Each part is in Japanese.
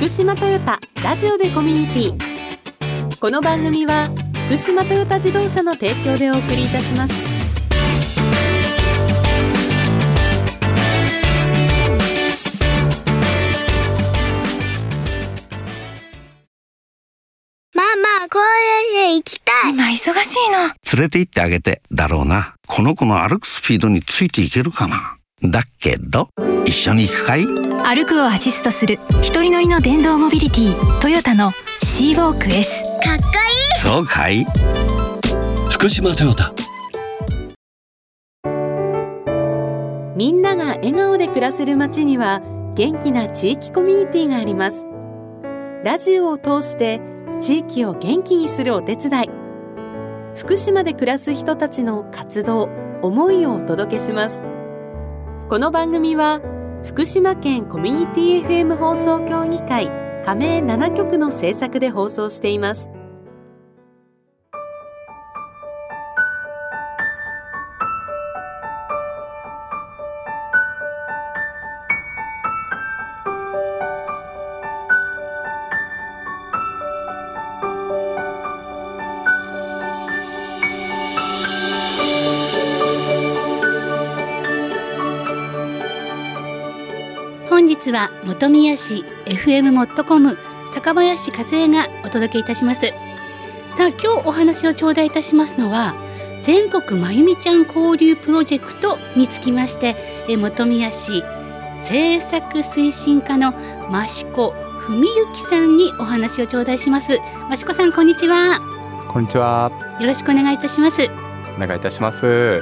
福島トヨタラジオでコミュニティ。この番組は福島トヨタ自動車の提供でお送りいたします。 ママ、公園へ行きたい。 今忙しいの。 連れて行ってあげてだろうな。この子の歩くスピードについていけるかな。だけど一緒に行くかい？ 歩くをアシストする一人乗りの電動モビリティ、トヨタのシーウォーク S。 かっこいい。 そうかい？ 福島トヨタ。 みんなが笑顔で暮らせる街には元気な地域コミュニティがあります。ラジオを通して地域を元気にするお手伝い、福島で暮らす人たちの活動、思いをお届けします。この番組は福島県コミュニティ FM 放送協議会加盟7局の制作で放送しています。 本日は本宮市 FM モットコム高林和恵がお届けいたします。さあ、今日お話を頂戴いたしますのは全国まゆみちゃん交流プロジェクトにつきまして本宮市政策推進課の益子文幸さんにお話を頂戴します。益子さん、こんにちは。 こんにちは。 よろしくお願いいたします。 お願いいたします。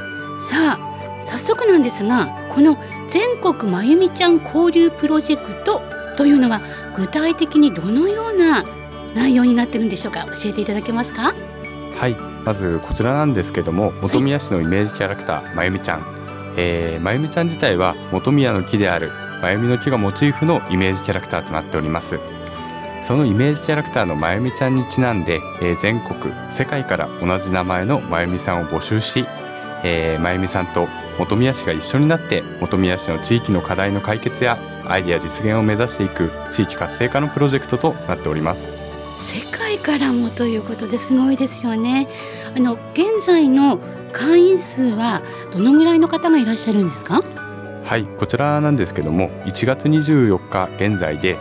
さあ、早速なんですが、この全国まゆみちゃん交流プロジェクトというのは具体的にどのような内容になっているんでしょうか。教えていただけますか。 はい、まずこちらなんですけども、本宮市のイメージキャラクターまゆみちゃん、まゆみちゃん自体は本宮の木であるまゆみの木がモチーフのイメージキャラクターとなっております。そのイメージキャラクターのまゆみちゃんにちなんで、全国世界から同じ名前のまゆみさんを募集し、まゆみさんと本宮市が一緒になって本宮市の地域の課題の解決やアイデア実現を目指していく地域活性化のプロジェクトとなっております。 世界からもということですごいですよね。現在の会員数はどのぐらいの方がいらっしゃるんですか。 はい、こちらなんですけども、1月24日現在で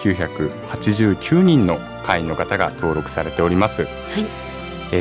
1989人の会員の方が登録されております。はい、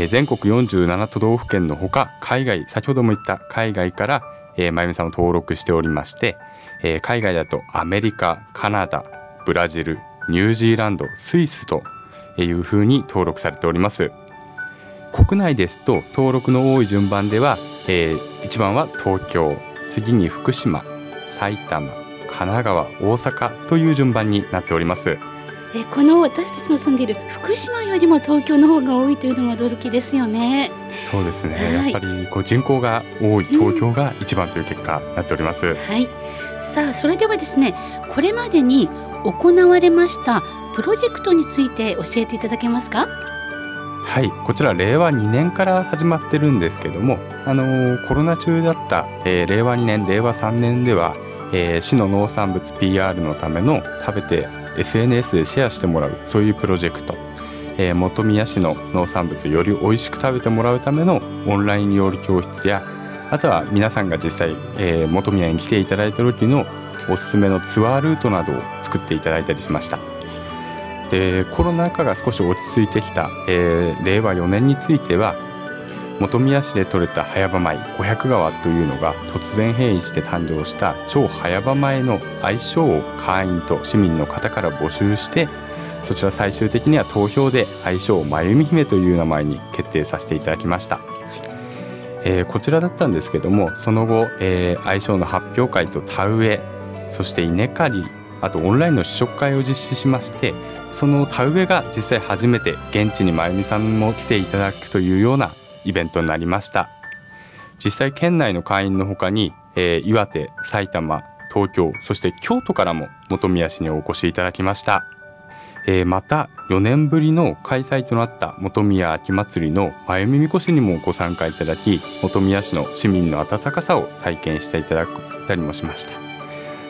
全国47都道府県のほか海外、先ほども言った海外から、まゆみさんを登録しておりまして、海外だとアメリカ、カナダ、ブラジル、ニュージーランド、スイスというふうに登録されております。国内ですと登録の多い順番では、1番は東京、次に福島、埼玉、神奈川、大阪という順番になっております。 この私たちの住んでいる福島よりも東京の方が多いというのが驚きですよね。 そうですね、はい、やっぱり人口が多い東京が一番という結果になっております。はい、 さあ、それではですね、これまでに行われましたプロジェクトについて教えていただけますか。 はい、こちら令和2年から始まってるんですけども、コロナ中だった、令和2年令和3年では、市の農産物 PR のための食べて SNS でシェアしてもらう、そういうプロジェクト、本宮市の農産物をより美味しく食べてもらうためのオンライン料理教室や、あとは皆さんが実際、本宮に来ていただいた時のおすすめのツアールートなどを作っていただいたりしました。で、コロナ禍が少し落ち着いてきた、令和4年については、本宮市で採れた早場米500川というのが突然変異して誕生した超早場米の愛称を会員と市民の方から募集して、そちら最終的には投票で愛称をまゆみ姫という名前に決定させていただきました。こちらだったんですけども、その後、愛称の発表会と田植え、そして稲刈り、あとオンラインの試食会を実施しまして、その田植えが実際初めて現地にまゆみさんも来ていただくというようなイベントになりました。実際県内の会員のほかに、岩手、埼玉、東京、そして京都からも本宮市にお越しいただきました。また4年ぶりの開催となった本宮秋祭りのまゆみみこしにもご参加いただき、本宮市の市民の温かさを体験していただいたりもしました。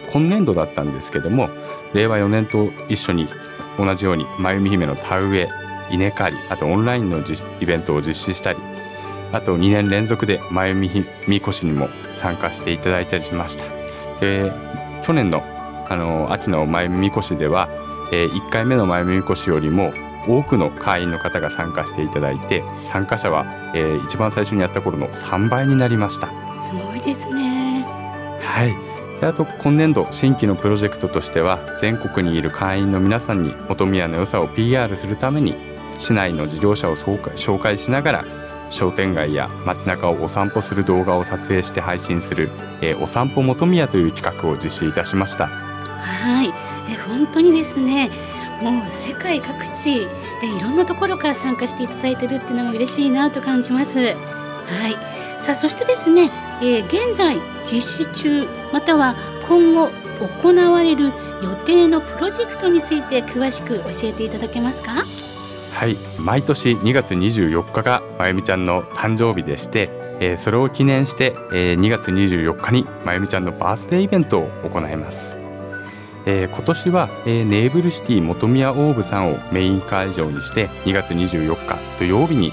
今年度だったんですけども、令和4年と一緒に同じようにまゆみ姫の田植え、稲刈り、あとオンラインのイベントを実施したり、あと2年連続でまゆみみこしにも参加していただいたりしました。で、去年の秋のまゆみみこしでは、1回目のまゆみみこしよりも多くの会員の方が参加していただいて、参加者は、一番最初にやった頃の3倍になりました。 すごいですね。 はい。で、あと今年度新規のプロジェクトとしては、全国にいる会員の皆さんに本宮の良さを PR するために、市内の事業者を紹介しながら商店街や街中をお散歩する動画を撮影して配信する、お散歩本宮という企画を実施いたしました。 はい、本当にですね、もう世界各地、いろんなところから参加していただいているっていうのも嬉しいなと感じます。はい。さあ、そしてですね、現在実施中または今後行われる予定のプロジェクトについて詳しく教えていただけますか？ はい、毎年2月24日がまゆみちゃんの誕生日でして、それを記念して、2月24日にまゆみちゃんのバースデーイベントを行います。今年は、ネーブルシティ本宮大部さんをメイン会場にして2月24日土曜日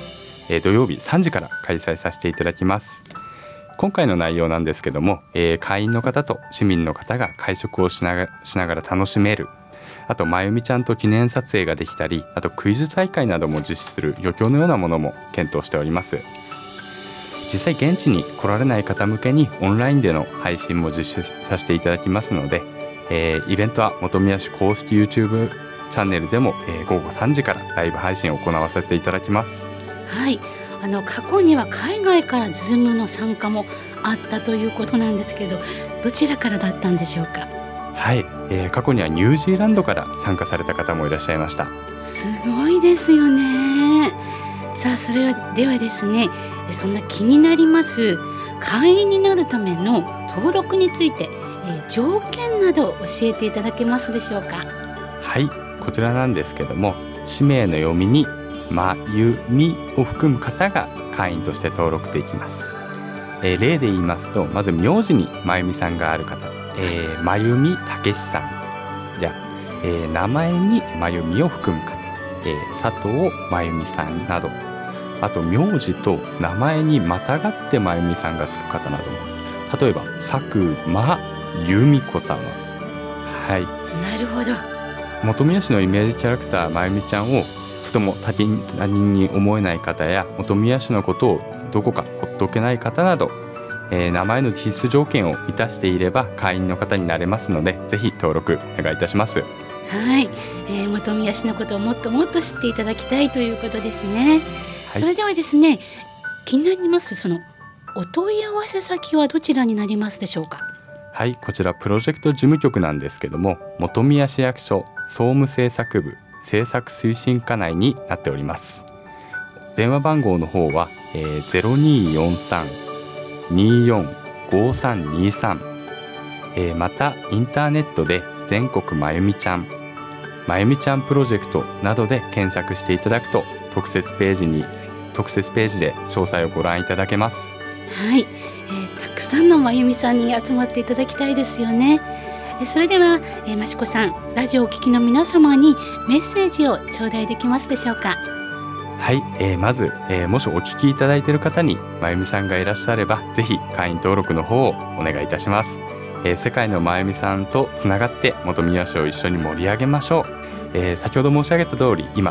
3時から開催させていただきます。今回の内容なんですけども、会員の方と市民の方が会食をしながら楽しめる、あとまゆみちゃんと記念撮影ができたり、あとクイズ大会なども実施する余興のようなものも検討しております。実際現地に来られない方向けにオンラインでの配信も実施させていただきますので、イベントは本宮市公式 YouTube チャンネルでも、午後3時からライブ配信を行わせていただきます。はい、 過去には海外から Zoom の参加もあったということなんですけど、どちらからだったんでしょうか？ はい、過去にはニュージーランドから参加された方もいらっしゃいました。 すごいですよね。さあ、それではですね、そんな気になります会員になるための登録について、条件など教えていただけますでしょうか？ はい、こちらなんですけども、氏名の読みにまゆみを含む方が会員として登録できます。例で言いますと、まず名字にまゆみさんがある方、まゆみたけしさんや、名前にまゆみを含む方、佐藤まゆみさんなど、あと名字と名前にまたがってまゆみさんがつく方なども、例えば佐久間由美子様。はい、 なるほど。 本宮市のイメージキャラクターまゆみちゃんをとても他人に思えない方や、本宮市のことをどこかほっとけない方など、名前の必須条件を満たしていれば会員の方になれますので、ぜひ登録お願いいたします。 はい、本宮市のことをもっともっと知っていただきたいということですね。はい、それではですね、気になりますそのお問い合わせ先はどちらになりますでしょうか？ はい、こちらプロジェクト事務局なんですけども、本宮市役所総務政策部政策推進課内になっております。電話番号の方は、0243-245323、またインターネットで全国まゆみちゃんプロジェクトなどで検索していただくと特設ページで詳細をご覧いただけます。 はい、たくさんのまゆみさんに集まっていただきたいですよね。それでは、ましこさん、ラジオをお聞きの皆様にメッセージを頂戴できますでしょうか？ はい、まず、もしお聞きいただいている方にまゆみさんがいらっしゃれば、ぜひ会員登録の方をお願いいたします。世界のまゆみさんとつながって本宮市を一緒に盛り上げましょう。先ほど申し上げた通り、今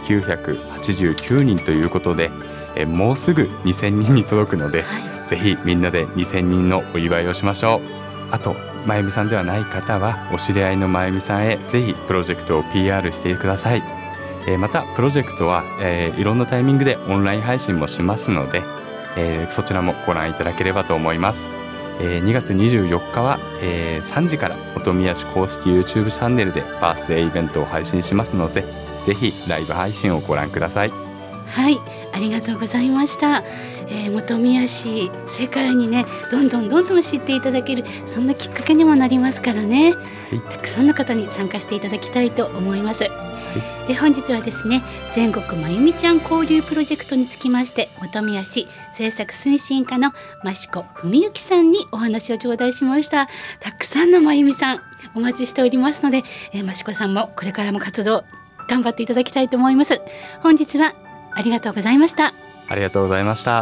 1989人ということで、もうすぐ2000人に届くので、ぜひみんなで2000人のお祝いをしましょう。あとまゆみさんではない方はお知り合いのまゆみさんへぜひプロジェクトを PR してください。またプロジェクトは、いろんなタイミングでオンライン配信もしますので、そちらもご覧いただければと思います。2月24日は、3時から本宮市公式 YouTube チャンネルでバースデーイベントを配信しますので、ぜひライブ配信をご覧ください。 はい、 ありがとうございました。本宮市、世界にねどんどん知っていただける、そんなきっかけにもなりますからね、たくさんの方に参加していただきたいと思います。本日はですね、全国まゆみちゃん交流プロジェクトにつきまして、本宮市政策推進課の益子文幸さんにお話を頂戴しました。たくさんのまゆみさんお待ちしておりますので、益子さんもこれからも活動頑張っていただきたいと思います。本日はありがとうございました。 ありがとうございました。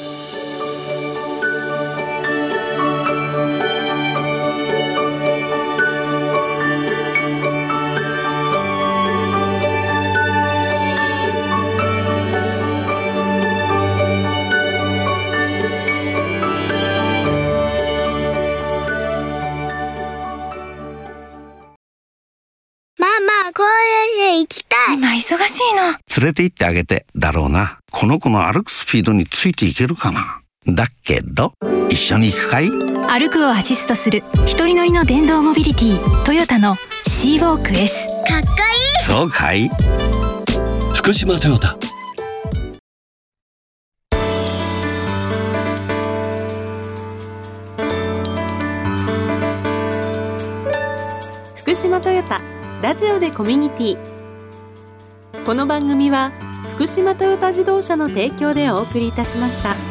公園へ行きたい。 今忙しいの。 連れて行ってあげてだろうな。この子の歩くスピードについていけるかな。だけど一緒に行くかい？ 歩くをアシストする一人乗りの電動モビリティ、トヨタのシーウォーク S。 かっこいい。 そうかい？ 福島トヨタ。 福島トヨタラジオでコミュニティ。この番組は福島トヨタ自動車の提供でお送りいたしました。